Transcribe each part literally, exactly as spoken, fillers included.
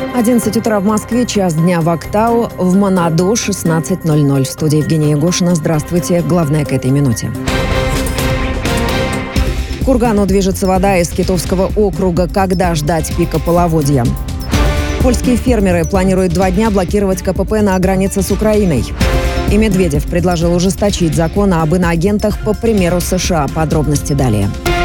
одиннадцать утра в Москве, час дня в Актау, в Манадо шестнадцать ноль ноль. В студии Евгения Егошина. Здравствуйте. Главное к этой минуте. К Кургану движется вода из Китовского округа. Когда ждать пика половодья? Польские фермеры планируют два дня блокировать ка пэ пэ на границе с Украиной. И Медведев предложил ужесточить закон об иноагентах по примеру США. Подробности далее.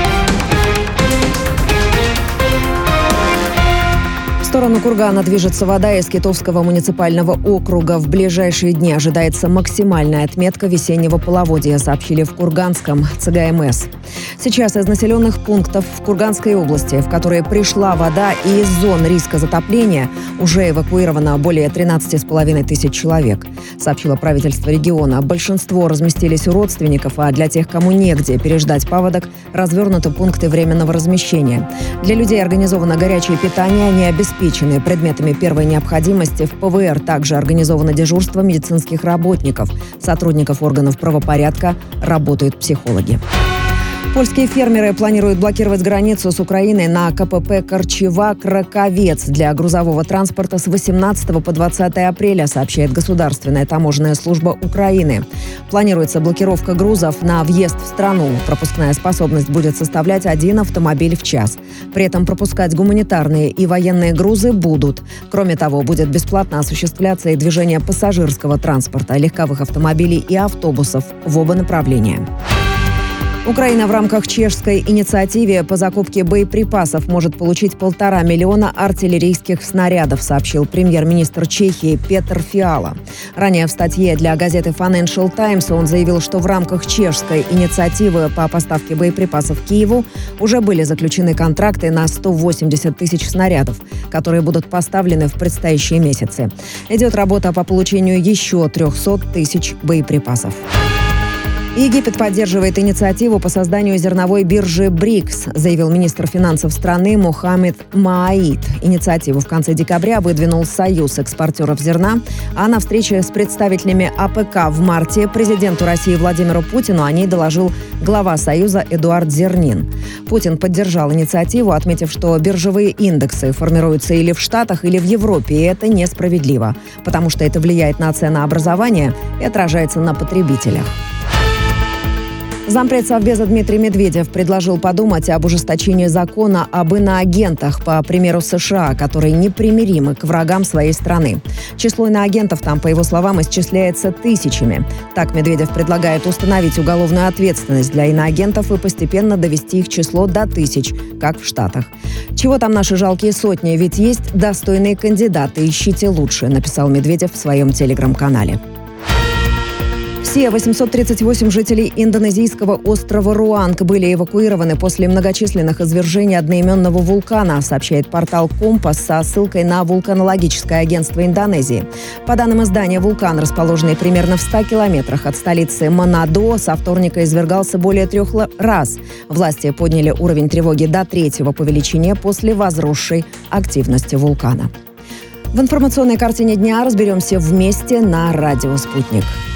В сторону Кургана движется вода из Китовского муниципального округа. В ближайшие дни ожидается максимальная отметка весеннего половодья, сообщили в Курганском цэ гэ эм эс. Сейчас из населенных пунктов в Курганской области, в которые пришла вода и из зон риска затопления, уже эвакуировано более тринадцати с половиной тысяч человек, сообщило правительство региона. Большинство разместились у родственников, а для тех, кому негде переждать паводок, развернуты пункты временного размещения. Для людей организовано горячее питание, они обеспечены предметами первой необходимости. В пэ вэ эр также организовано дежурство медицинских работников, сотрудников органов правопорядка, работают психологи. Польские фермеры планируют блокировать границу с Украиной на ка пэ пэ Корчева-Краковец для грузового транспорта с восемнадцатого по двадцатое апреля, сообщает Государственная таможенная служба Украины. Планируется блокировка грузов на въезд в страну. Пропускная способность будет составлять один автомобиль в час. При этом пропускать гуманитарные и военные грузы будут. Кроме того, будет бесплатно осуществляться и движение пассажирского транспорта, легковых автомобилей и автобусов в оба направления. Украина в рамках чешской инициативы по закупке боеприпасов может получить полтора миллиона артиллерийских снарядов, сообщил премьер-министр Чехии Петр Фиала. Ранее в статье для газеты Financial Times он заявил, что в рамках чешской инициативы по поставке боеприпасов Киеву уже были заключены контракты на сто восемьдесят тысяч снарядов, которые будут поставлены в предстоящие месяцы. Идет работа по получению еще трехсот тысяч боеприпасов. Египет поддерживает инициативу по созданию зерновой биржи БРИКС, заявил министр финансов страны Мохаммед Мааид. Инициативу в конце декабря выдвинул Союз экспортеров зерна, а на встрече с представителями а пэ ка в марте президенту России Владимиру Путину о ней доложил глава Союза Эдуард Зернин. Путин поддержал инициативу, отметив, что биржевые индексы формируются или в Штатах, или в Европе, и это несправедливо, потому что это влияет на ценообразование и отражается на потребителях. Зампред Совбеза Дмитрий Медведев предложил подумать об ужесточении закона об иноагентах по примеру США, которые непримиримы к врагам своей страны. Число иноагентов там, по его словам, исчисляется тысячами. Так Медведев предлагает установить уголовную ответственность для иноагентов и постепенно довести их число до тысяч, как в Штатах. «Чего там наши жалкие сотни? Ведь есть достойные кандидаты. Ищите лучше», написал Медведев в своем телеграм-канале. Все восемьсот тридцать восемь жителей индонезийского острова Руанг были эвакуированы после многочисленных извержений одноименного вулкана, сообщает портал «Компас» со ссылкой на вулканологическое агентство Индонезии. По данным издания, вулкан, расположенный примерно в ста километрах от столицы Манадо, со вторника извергался более трех раз. Власти подняли уровень тревоги до третьего по величине после возросшей активности вулкана. В информационной картине дня разберемся вместе на радио «Спутник».